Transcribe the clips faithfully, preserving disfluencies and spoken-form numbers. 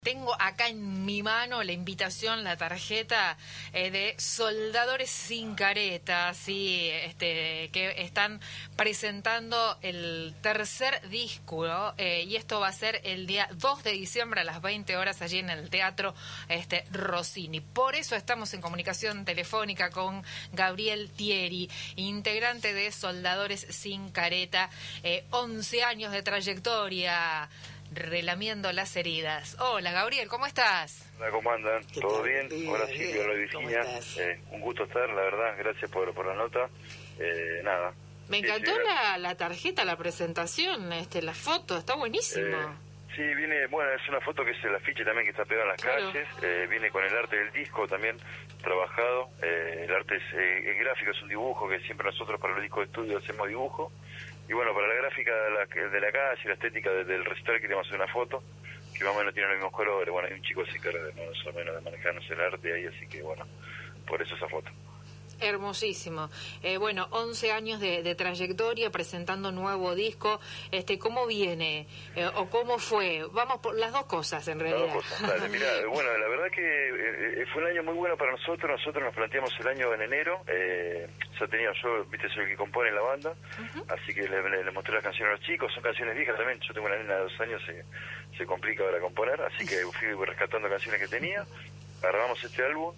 Tengo acá en mi mano la invitación, la tarjeta eh, de Soldadores Sin Careta, sí, este, que están presentando el tercer disco, ¿no? eh, y esto va a ser el día dos de diciembre a las veinte horas allí en el Teatro este, Rossini. Por eso estamos en comunicación telefónica con Gabriel Thierry, integrante de Soldadores Sin Careta, eh, once años de trayectoria, relamiendo las heridas. Hola, Gabriel, ¿cómo estás? Hola, ¿cómo andan? ¿Todo bien? bien? Ahora sí, bien. hola Virginia. Eh, un gusto estar, la verdad, gracias por, por la nota. Eh, nada. Me Sí, encantó sí, la, la tarjeta, la presentación, este, la foto, está buenísimo. Eh, sí, viene, bueno, es una foto que es el afiche también que está pegado en las Claro. calles. Eh, viene con el arte del disco también trabajado. Eh, el arte es eh, el gráfico, es un dibujo que siempre nosotros para los discos de estudio hacemos dibujo. Y bueno, para la gráfica de la, de la calle, la estética de, del recital queríamos hacer una foto que más o menos tiene los mismos colores. Bueno, hay un chico que se encarga de más o menos de manejarnos el arte ahí, así que bueno, por eso esa foto. Hermosísimo. Eh, bueno, once años de, de trayectoria, presentando nuevo disco. Este, ¿cómo viene? Eh, ¿O cómo fue? Vamos por las dos cosas, en realidad. Las dos cosas, dale, mirá, bueno, la verdad que eh, fue un año muy bueno para nosotros. Nosotros nos planteamos el año en enero. Eh, ya tenía yo, viste, soy el que compone la banda, uh-huh. Así que le, le, le mostré las canciones a los chicos. Son canciones viejas también. Yo tengo una nena de dos años, se, se complica para componer, así que fui rescatando canciones que tenía. Grabamos este álbum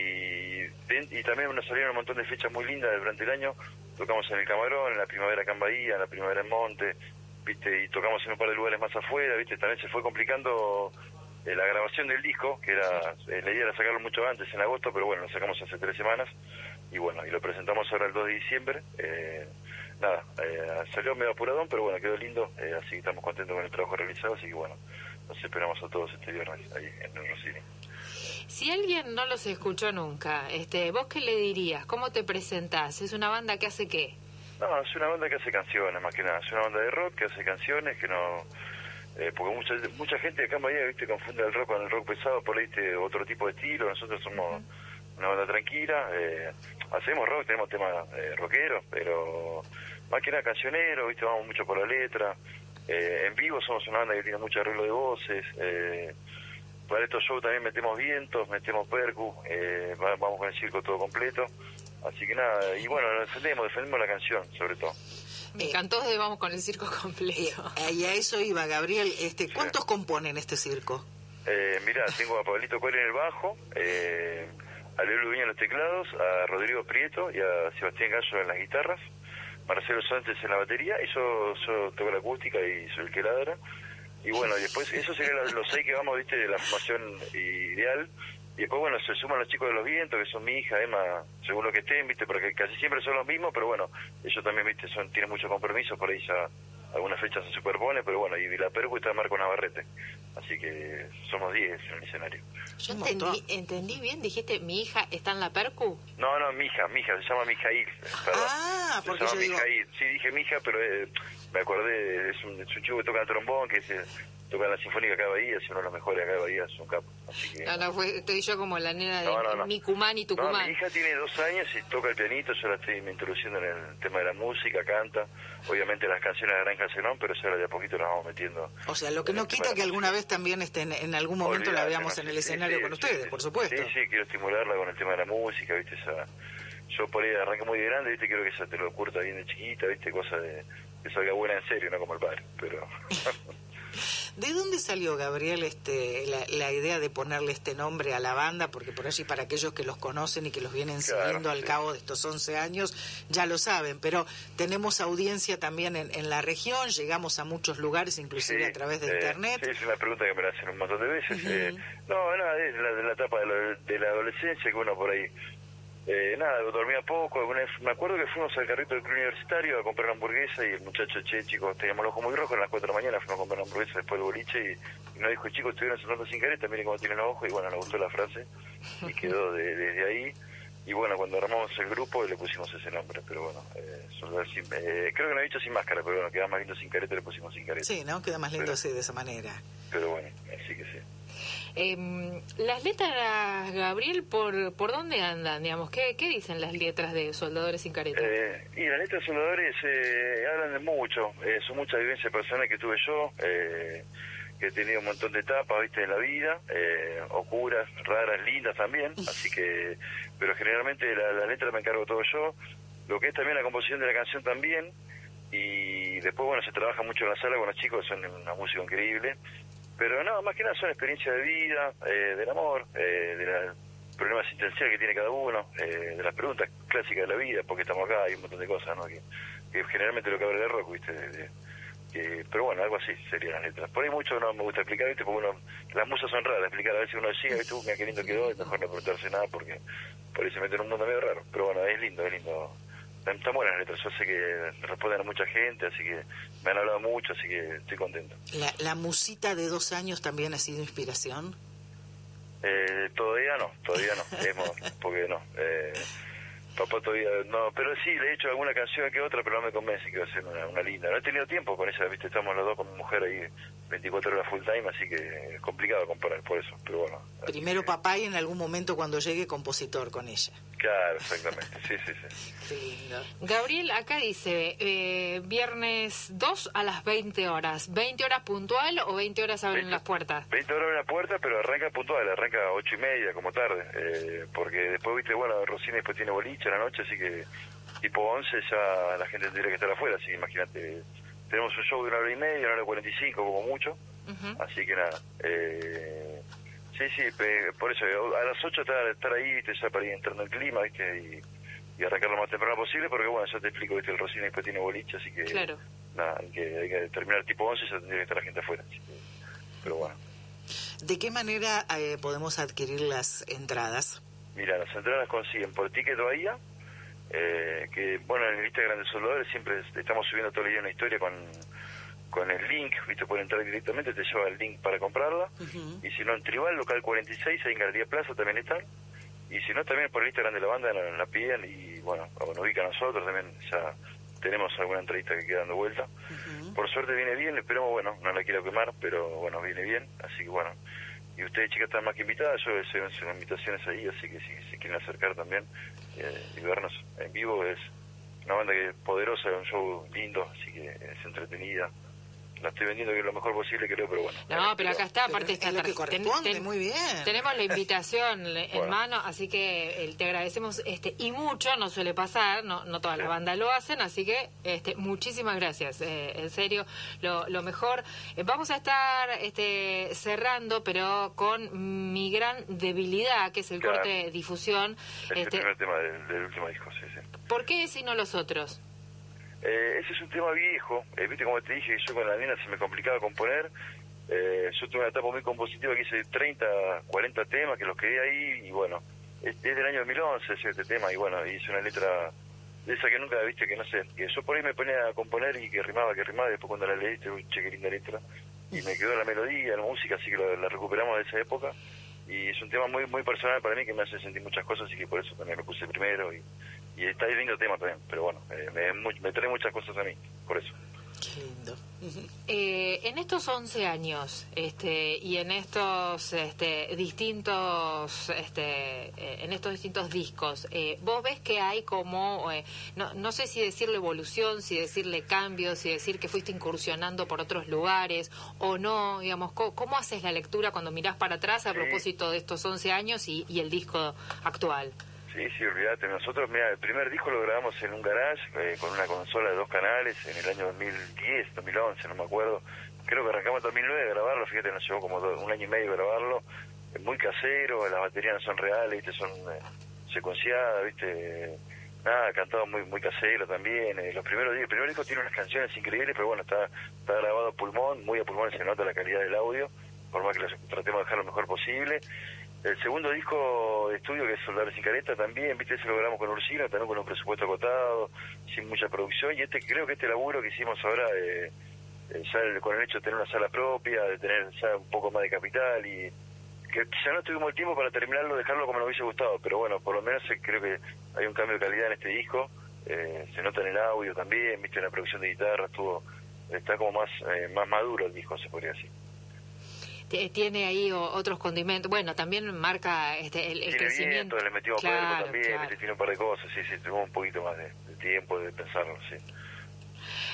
y, y también nos salieron un montón de fechas muy lindas durante el año. Tocamos en el Camarón, en la primavera acá en Bahía, en la primavera en Monte, viste, y tocamos en un par de lugares más afuera, viste. También se fue complicando eh, la grabación del disco, que era eh, la idea era sacarlo mucho antes, en agosto, pero bueno, lo sacamos hace tres semanas y bueno, y lo presentamos ahora el dos de diciembre. Eh, nada, eh, salió medio apuradón, pero bueno, quedó lindo, eh, así que estamos contentos con el trabajo realizado, así que bueno, nos esperamos a todos este viernes ahí en el Rossini. Si alguien no los escuchó nunca, este, ¿vos qué le dirías? ¿Cómo te presentás? ¿Es una banda que hace qué? No, es una banda que hace canciones, más que nada. Es una banda de rock que hace canciones, que no... Eh, porque mucha mucha gente acá en Bahía, viste, confunde el rock con el rock pesado, por ahí, viste, otro tipo de estilo. Nosotros somos uh-huh. una banda tranquila, eh, hacemos rock, tenemos temas eh, rockeros, pero más que nada cancioneros, viste, vamos mucho por la letra. Eh, en vivo somos una banda que tiene mucho arreglo de voces, eh... Para estos shows también metemos vientos, metemos percu, eh, vamos con el circo todo completo. Así que nada, y bueno, nos defendemos, defendemos la canción, sobre todo. Me encantó de vamos con el circo completo. Eh, y a eso iba, Gabriel. Este, ¿Cuántos sí. componen este circo? Eh, mirá, tengo a Pablito Cuellar en el bajo, eh, a Leo Lubiña en los teclados, a Rodrigo Prieto y a Sebastián Gallo en las guitarras, Marcelo Sánchez en la batería, y yo, yo toco la acústica y soy el que ladra. Y bueno, después, eso serían los, los seis que vamos, viste, de la formación ideal. Y después, bueno, se suman los chicos de los vientos, que son mi hija, Emma, según lo que estén, viste, porque casi siempre son los mismos, pero bueno, ellos también, viste, son tienen mucho compromiso, por ahí ya algunas fechas se superpone, pero bueno, y la percu está Marco Navarrete. Así que somos diez en el escenario. Yo entendí, entendí bien, dijiste, mi hija está en la percu. No, no, mi hija, mi hija, se llama Mijail. Ah, se porque llama yo Mijail. digo... Sí, dije mi hija, pero eh, me acordé, es un, es un chico que toca el trombón, que se toca en la Sinfónica acá de Bahía, es uno de los mejores acá de Bahía, es un capo. Así que, no, no, fue, estoy yo como la nena de no, no, no. Micumán y Tucumán. No, mi hija tiene dos años y toca el pianito, yo la estoy introduciendo en el tema de la música, canta, obviamente las canciones de Granja Zenón, pero ya de a poquito las vamos metiendo. O sea, lo que no quita que alguna vez también esté en, en algún momento Olvidate, la veamos no, en el sí, escenario sí, con sí, ustedes, sí, por supuesto. Sí, sí, quiero estimularla con el tema de la música, viste, esa... Yo por ahí arranqué muy grande, viste, quiero que ella te lo curta bien de chiquita, viste, cosa de que salga buena en serio, no como el padre, pero... ¿De dónde salió, Gabriel, este, la, la idea de ponerle este nombre a la banda? Porque por allí, para aquellos que los conocen y que los vienen claro, siguiendo al sí. cabo de estos once años, ya lo saben, pero tenemos audiencia también en, en la región, llegamos a muchos lugares, inclusive sí, a través de eh, internet. Sí, es una pregunta que me la hacen un montón de veces. Uh-huh. eh, no, nada, es la, de la etapa de la, de la adolescencia, que uno por ahí... Eh, nada, dormía poco. Alguna vez, me acuerdo que fuimos al carrito del club universitario a comprar una hamburguesa y el muchacho, che, chicos, teníamos el ojo muy rojo, a las cuatro de la mañana fuimos a comprar una hamburguesa después del boliche y, y nos dijo, chicos, estuvieron sonando sin careta, miren cómo tienen los ojos, y bueno, nos gustó la frase y quedó de, desde ahí. Y bueno, cuando armamos el grupo le pusimos ese nombre, pero bueno, eh, sin, eh, creo que no he dicho sin máscara, pero bueno, queda más lindo sin careta, le pusimos sin careta. Sí, ¿no? Queda más lindo pero, así, de esa manera. Pero bueno, así que sí. Eh, las letras, Gabriel, ¿por por dónde andan? Digamos, ¿qué, qué dicen las letras de Soldadores Sin Careta? Eh, y las letras de Soldadores eh, hablan de mucho, eh, son muchas vivencias personales que tuve yo, eh, que que he tenido un montón de etapas, viste, en la vida, eh, oscuras, raras, lindas también, así que, pero generalmente la, la letra me encargo todo yo, lo que es también la composición de la canción también, y después, bueno, se trabaja mucho en la sala con los chicos, son una música increíble, pero no, más que nada son experiencias de vida, eh, del amor, eh, de los problemas existenciales que tiene cada uno, eh, de las preguntas clásicas de la vida, porque estamos acá, hay un montón de cosas, ¿no? Que, que generalmente lo que habla de rock, viste, de, de, que, pero bueno, algo así serían las letras. Por ahí mucho no me gusta explicar, viste, porque uno, las musas son raras, explicar, a veces uno decía, viste, uh, mira qué lindo quedó, y mejor no preguntarse nada, porque por ahí se mete en un mundo medio raro, pero bueno, es lindo, es lindo. Están buenas las letras, yo sé que responden a mucha gente, así que me han hablado mucho, así que estoy contento. ¿La, la musita de dos años también ha sido inspiración? Eh, todavía no, todavía no, hemos, porque no, eh, papá todavía no, pero sí, le he hecho alguna canción que otra, pero no me convence que va a ser una, una linda. No he tenido tiempo con ella, viste, estamos los dos con mi mujer ahí veinticuatro horas full time, así que es complicado comparar por eso, pero bueno. Primero que... papá y en algún momento cuando llegue compositor con ella. Claro, exactamente, sí, sí, sí. Qué lindo. Gabriel, acá dice, eh, viernes dos a las veinte horas. ¿veinte horas puntual o veinte horas abren veinte, las puertas? veinte horas abren las puertas, pero arranca puntual, arranca a ocho y media, como tarde. Eh, porque después, viste, bueno, Rosina después tiene boliche a la noche, así que tipo once ya la gente tendría que estar afuera, así que imagínate. Tenemos un show de una hora y media, una hora y cuarenta y cinco como mucho. Uh-huh. Así que nada. Eh, sí, sí, pe, por eso, a las ocho estar, estar ahí, viste, ya para ir entrando en clima, viste, y... y arrancar lo más temprano posible, porque bueno, ya te explico, viste, el Rosina después tiene boliche, así que claro. Nada, hay que, hay que terminar tipo once, ya tendría que estar la gente afuera, así que, pero bueno. ¿De qué manera eh, podemos adquirir las entradas? Mira, las entradas las consiguen por Ticket Bahía, eh, que bueno, en el Instagram de Soldadores siempre estamos subiendo todo el día una historia con, con el link, viste, pueden entrar directamente, te lleva el link para comprarla, uh-huh. Y si no, en Tribal, local cuarenta y seis, ahí en Galería Plaza también están. Y si no, también por el Instagram de la banda la, la piden y, bueno, nos ubican a nosotros, también ya tenemos alguna entrevista que queda dando vuelta. Uh-huh. Por suerte viene bien, esperemos, bueno, no la quiero quemar, pero bueno, viene bien, así que bueno. Y ustedes, chicas, están más que invitadas, yo les hice invitaciones ahí, así que si se quieren acercar también eh, y vernos en vivo, es una banda que es poderosa, es un show lindo, así que es entretenida. La estoy vendiendo que es lo mejor posible, creo, pero bueno. No, pero acá está, aparte está... Es lo que corresponde, ten, ten, muy bien. Tenemos la invitación en bueno. mano, así que eh, te agradecemos, este y mucho, no suele pasar, no no todas sí. las bandas lo hacen, así que este muchísimas gracias, eh, en serio, lo, lo mejor. Eh, vamos a estar este cerrando, pero con Mi Gran Debilidad, que es el claro. corte de difusión. Es este, el primer tema del, del último disco, sí, sí. ¿Por qué ese y no los otros? Eh, ese es un tema viejo, eh, viste como te dije, yo con la nena se me complicaba componer, eh, yo tuve una etapa muy compositiva que hice treinta, cuarenta temas que los quedé ahí y bueno, es, es del año dos mil once ese este tema y bueno, hice una letra de esa que nunca viste, que no sé, que yo por ahí me ponía a componer y que rimaba, que rimaba, y después cuando la leíste, uy, che, qué linda letra, y me quedó la melodía, la música, así que la, la recuperamos de esa época y es un tema muy muy personal para mí que me hace sentir muchas cosas y que por eso también lo puse primero y y está el lindo tema también, pero bueno, eh, me, me trae muchas cosas a mí, por eso. Qué lindo. Eh, en estos once años este, y en estos este, distintos este, eh, en estos distintos discos, eh, vos ves que hay como, eh, no, no sé si decirle evolución, si decirle cambio, si decir que fuiste incursionando por otros lugares o no, digamos, ¿cómo, cómo haces la lectura cuando mirás para atrás a sí. propósito de estos once años y, y el disco actual? Sí, sí, olvídate. Nosotros, mira, el primer disco lo grabamos en un garage eh, con una consola de dos canales en el año dos mil diez, dos mil once, no me acuerdo. Creo que arrancamos en dos mil nueve a grabarlo, fíjate, nos llevó como dos, un año y medio grabarlo. Es muy casero, las baterías no son reales, ¿viste? Son eh, secuenciadas, ¿viste? Nada, cantado muy muy casero también. Eh, los primeros días, el primer disco tiene unas canciones increíbles, pero bueno, está, está grabado a pulmón, muy a pulmón, se nota la calidad del audio, por más que lo tratemos de dejar lo mejor posible. El segundo disco de estudio, que es Soldadores sin Careta, también, viste, ese lo grabamos con Ursina, también con un presupuesto acotado, sin mucha producción, y este creo que este laburo que hicimos ahora, eh, eh, ya el, con el hecho de tener una sala propia, de tener ya un poco más de capital, y que quizá no tuvimos el tiempo para terminarlo, dejarlo como nos hubiese gustado, pero bueno, por lo menos eh, creo que hay un cambio de calidad en este disco, eh, se nota en el audio también, viste, en la producción de guitarra, estuvo, está como más, eh, más maduro el disco, se podría decir. Tiene ahí otros condimentos, bueno, también marca este el, el tiene crecimiento. Viento, le metimos claro, cuerpo también, claro. tiene un par de cosas, sí, sí, tuvimos un poquito más de, de tiempo de pensarlo, sí.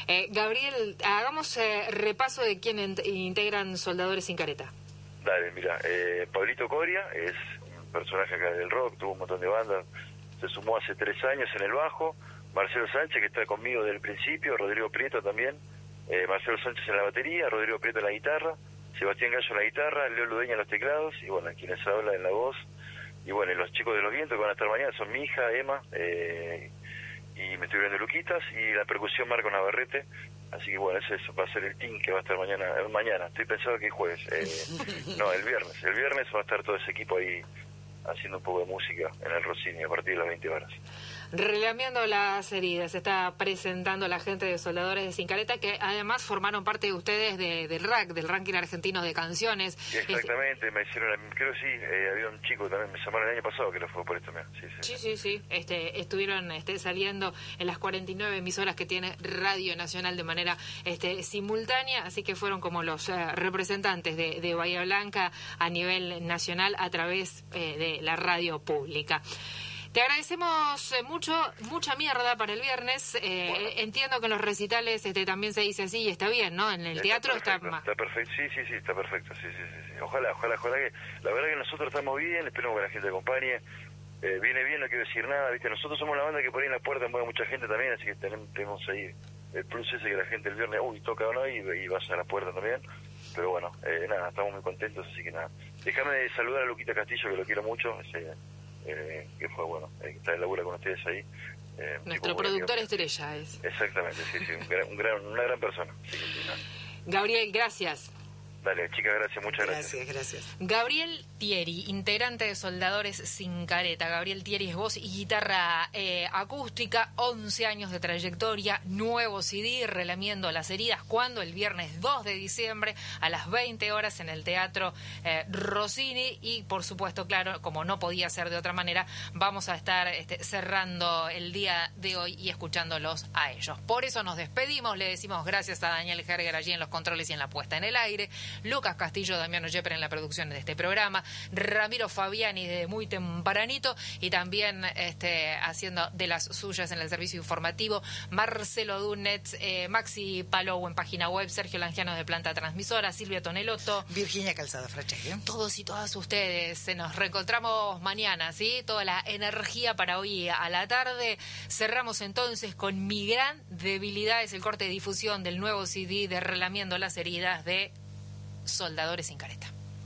Eh, Gabriel, hagamos eh, repaso de quién integran Soldadores Sin Careta. Dale, mira, eh, Pablito Coria es un personaje acá del rock, tuvo un montón de bandas, se sumó hace tres años en el bajo. Marcelo Sánchez, que está conmigo desde el principio, Rodrigo Prieto también, eh, Marcelo Sánchez en la batería, Rodrigo Prieto en la guitarra, Sebastián Gallo en la guitarra, Leo Ludeña en los teclados, y bueno, quienes hablan en la voz. Y bueno, y los chicos de los vientos que van a estar mañana son mi hija, Emma, eh, y me estoy viendo Luquitas, y la percusión Marco Navarrete. Así que bueno, ese va a ser el team que va a estar mañana. Eh, mañana, estoy pensando que es jueves. Eh, no, el viernes. El viernes va a estar todo ese equipo ahí haciendo un poco de música en el Rossini a partir de las veinte horas. Relamiendo las heridas, se está presentando la gente de Soldadores de Sin Careta, que además formaron parte de ustedes de, del R A C, del ranking argentino de canciones. Exactamente, es... me hicieron, creo que sí, eh, había un chico también, me llamaron el año pasado que lo fue por esto. Sí, sí, sí, sí, sí. Este, estuvieron este, saliendo en las cuarenta y nueve emisoras que tiene Radio Nacional de manera este, simultánea, así que fueron como los eh, representantes de, de Bahía Blanca a nivel nacional a través eh, de la radio pública. Te agradecemos mucho, mucha mierda para el viernes. Eh, bueno. Entiendo que en los recitales este, también se dice así y está bien, ¿no? En el está teatro perfecto, está más. Está perfecto, sí, sí, sí, está perfecto. Sí, sí, sí, sí. Ojalá, ojalá, ojalá que. La verdad que nosotros estamos bien, esperemos que la gente acompañe. Eh, viene bien, no quiero decir nada, ¿viste? Nosotros somos la banda que por ahí en la puerta mueve mucha gente también, así que tenemos, tenemos ahí el plus ese que la gente el viernes, uy, toca o no, y, y vas a la puerta también. Pero bueno, eh, nada, estamos muy contentos, así que nada. Déjame de saludar a Luquita Castillo, que lo quiero mucho. Ese, Eh, que fue bueno, eh, que está en labura con ustedes ahí. Eh, Nuestro productor estrella es. Exactamente, sí, sí, un gran, un gran, una gran persona. Sí, sí, no. Gabriel, gracias. Dale, chicas, gracias, muchas gracias. Gracias, gracias. Gabriel Thierry, integrante de Soldadores Sin Careta. Gabriel Thierry es voz y guitarra eh, acústica, once años de trayectoria, nuevo C D, Relamiendo las heridas, cuando el viernes dos de diciembre a las veinte horas en el Teatro eh, Rossini, y por supuesto, claro, como no podía ser de otra manera, vamos a estar este, cerrando el día de hoy y escuchándolos a ellos. Por eso nos despedimos, le decimos gracias a Daniel Herger allí en los controles y en la puesta en el aire, Lucas Castillo, Damiano Yepper en la producción de este programa, Ramiro Fabiani de muy tempranito y también este, haciendo de las suyas en el servicio informativo, Marcelo Dunetz, eh, Maxi Palou en página web, Sergio Langiano de planta transmisora, Silvia Tonelotto, Virginia Calzada Franceschi. Todos y todas ustedes, se nos reencontramos mañana, ¿sí? Toda la energía para hoy a la tarde. Cerramos entonces con Mi Gran Debilidad, es el corte de difusión del nuevo C D de Relamiendo las heridas de Soldadores Sin Careta.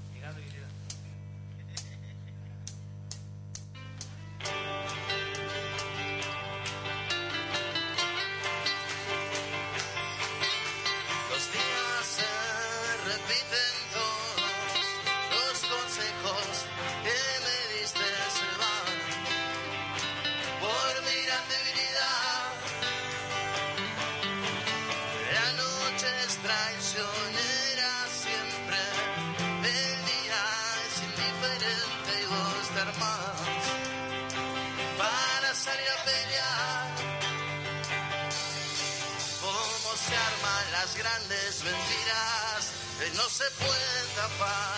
Los días se repiten todos, los consejos que me diste se van por mi gran debilidad. La noche es traicionera siempre, el día es indiferente y vos te armás para salir a pelear. Cómo se arman las grandes mentiras que no se pueden tapar.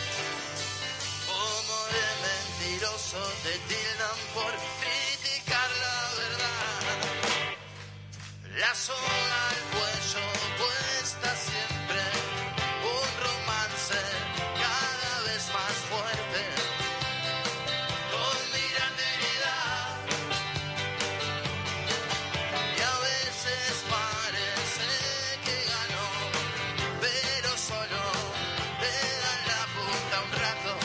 Cómo de mentiroso te tildan por criticar la verdad. La soga al cuello puesta siempre, un romance cada vez más fuerte. Con mi gran debilidad, y a veces parece que ganó, pero solo te dan la punta un rato.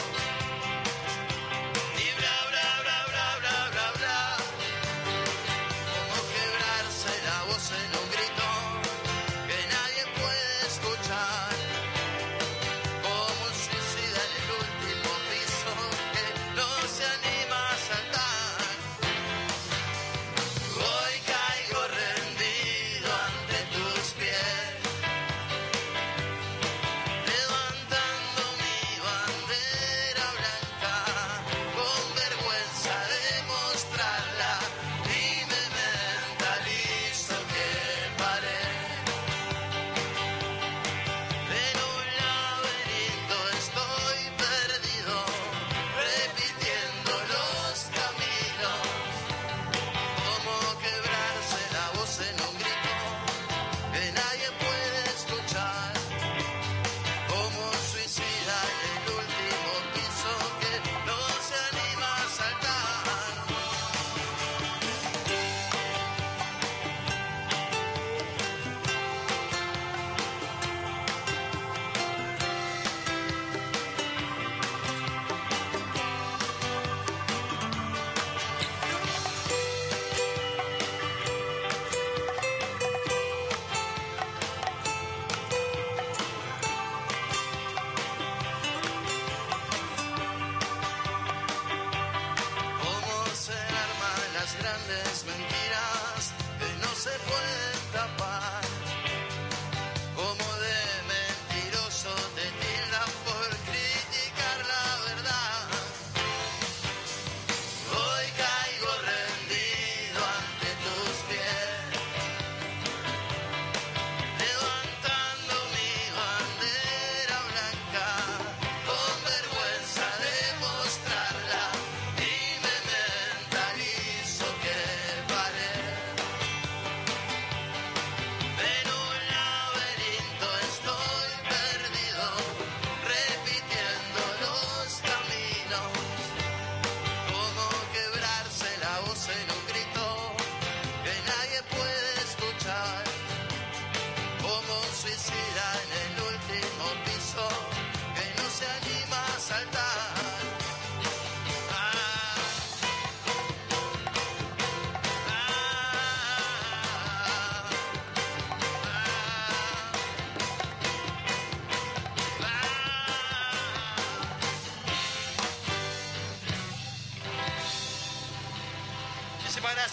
Y bla bla bla bla bla bla bla, como quebrarse la voz en un grito que nadie puede escuchar, como un suicida en el último piso.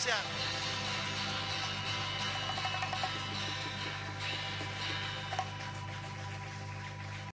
Gracias.